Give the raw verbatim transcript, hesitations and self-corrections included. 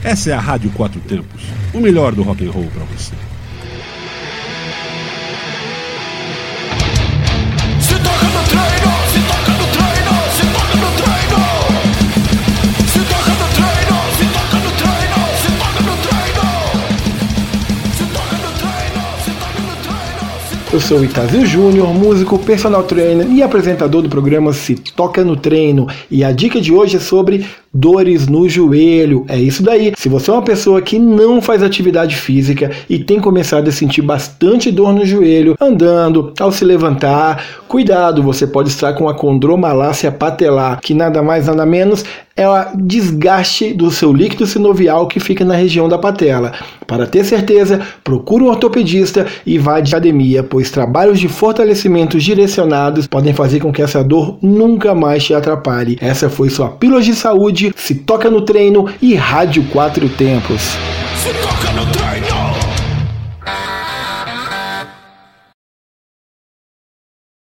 Essa é a Rádio Quatro Tempos, o melhor do rock and roll para você. Se toca no treino, se toca no treino, se toca no treino. Se toca no treino, se toca no treino, se toca no treino. Se toca no treino, se toca no treino. Eu sou o Itazil Júnior, músico, personal trainer e apresentador do programa Se Toca no Treino. E a dica de hoje é sobre dores no joelho. É isso daí. Se você é uma pessoa que não faz atividade física e tem começado a sentir bastante dor no joelho, andando, ao se levantar, cuidado, você pode estar com a condromalácia patelar, que nada mais nada menos é o desgaste do seu líquido sinovial que fica na região da patela. Para ter certeza, procure um ortopedista e vá de academia, pois trabalhos de fortalecimento direcionados podem fazer com que essa dor nunca mais te atrapalhe. Essa foi sua Pílula de Saúde, Se Toca no Treino e Rádio Quatro Tempos. Se toca no treino.